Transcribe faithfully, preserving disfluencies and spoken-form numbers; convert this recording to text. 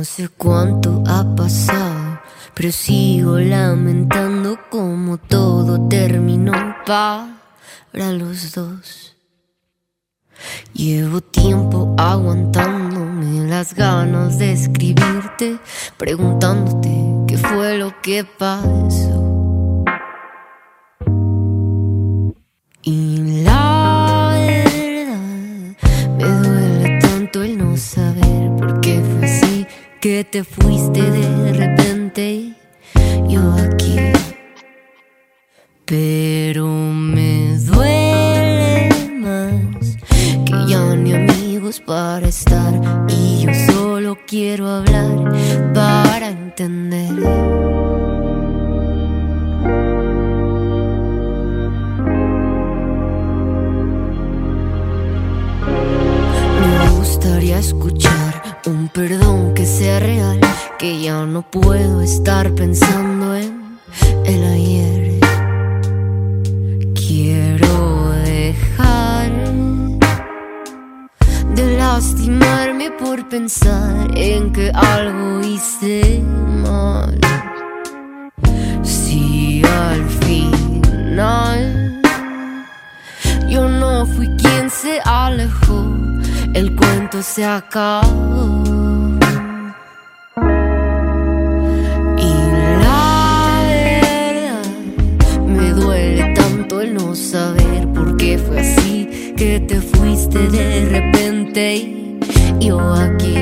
sé cuánto ha pasado, pero sigo lamentando cómo todo terminó para los dos. Llevo tiempo aguantándome las ganas de escribirte, preguntándote qué fue lo que pasó. Y la verdad, me duele tanto el no saber por qué fue así, que te fuiste de repente, yo aquí. Pero me duele más que ya ni amigos para estar, y yo solo quiero hablar para entender. Me gustaría escuchar un perdón que sea real, que ya no puedo estar pensando en el ayer. Quiero dejar de lastimarme por pensar en que algo hice mal. Si al final yo no fui quien se alejó, el cuento se acabó. Y la verdad, me duele tanto el no saber por qué fue así, que te fuiste de repente y yo aquí.